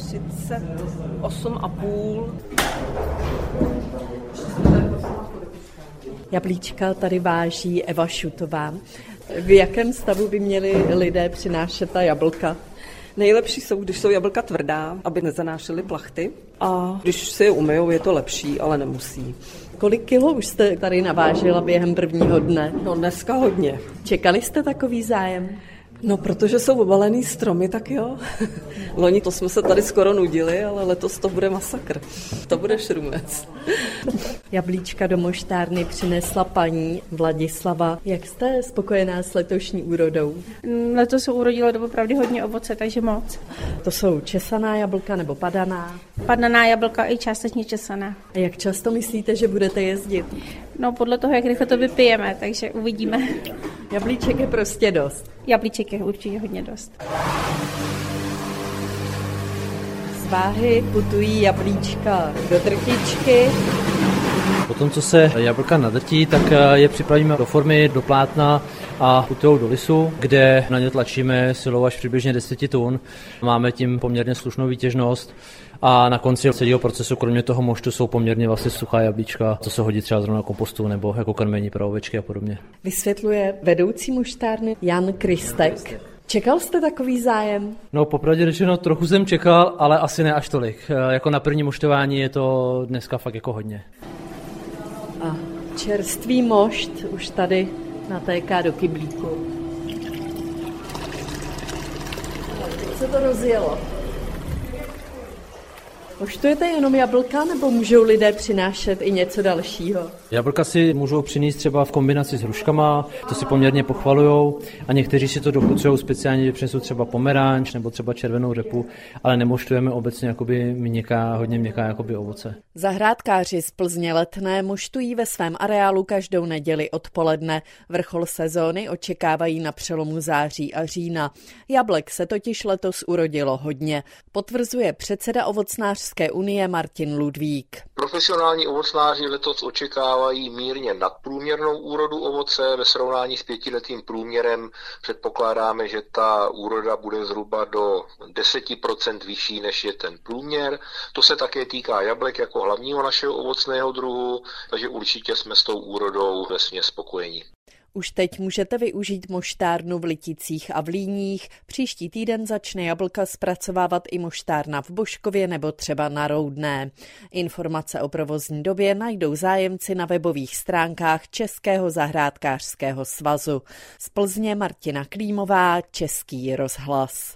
38,5. Jablíčka tady váží Eva Šutová. V jakém stavu by měli lidé přinášet ta jablka? Nejlepší jsou, když jsou jablka tvrdá, aby nezanášely plachty. A když si je umyjou, je to lepší, ale nemusí. Kolik kilo už jste tady navážila během prvního dne? No dneska hodně. Čekali jste takový zájem? No, protože jsou obalený stromy, tak jo. Loni to jsme se tady skoro nudili, ale letos to bude masakr. To bude šrumec. Jablíčka do moštárny přinesla paní Vladislava. Jak jste spokojená s letošní úrodou? Letos se urodilo doopravdy hodně ovoce, takže moc. To jsou česaná jablka nebo padaná? Padaná jablka i částečně česaná. A jak často myslíte, že budete jezdit? No podle toho, jak rychle to vypijeme, takže uvidíme. Jablíček je prostě dost. Jablíček je určitě hodně dost. Z váhy putují jablíčka do drtičky. Potom, co se jablka nadrtí, tak je připravíme do formy, do plátna a putujou do lisu, kde na ně tlačíme silou až přibližně 10 tun. Máme tím poměrně slušnou výtěžnost a na konci celého procesu, kromě toho moštu, jsou poměrně vlastně suchá jablíčka, co se hodí třeba zrovna kompostu nebo jako krmení pro ovečky a podobně. Vysvětluje vedoucí moštárny Jan Kristek. Čekal jste takový zájem? No, popravdě řečeno, trochu jsem čekal, ale asi ne až tolik. Jako na první moštování je to dneska fakt jako hodně. A čerstvý mošt už tady natéká do kyblíku. Teď se to rozjelo. Moštujete jenom jablka, nebo můžou lidé přinášet i něco dalšího? Jablka si můžou přinést třeba v kombinaci s hruškama, to si poměrně pochvalujou a někteří si to dochucují speciálně, že přinesou třeba pomeranč nebo třeba červenou řepu, ale nemoštujeme obecně jakoby hodně měkká jakoby ovoce. Zahrádkáři z Plzně Letné moštují ve svém areálu každou neděli odpoledne. Vrchol sezóny očekávají na přelomu září a října. Jablek se totiž letos urodilo hodně, potvrzuje předseda ovocnářské unie Martin Ludvík. Profesionální ovocnáři letos očekávají mírně nadprůměrnou úrodu ovoce. Ve srovnání s 5letým průměrem předpokládáme, že ta úroda bude zhruba do 10% vyšší, než je ten průměr. To se také týká jablek jako hlavního našeho ovocného druhu, takže určitě jsme s tou úrodou vesměs spokojeni. Už teď můžete využít moštárnu v Liticích a v Líních. Příští týden začne jablka zpracovávat i moštárna v Boškově nebo třeba na Roudné. Informace o provozní době najdou zájemci na webových stránkách Českého zahrádkářského svazu. Z Plzně Martina Klímová, Český rozhlas.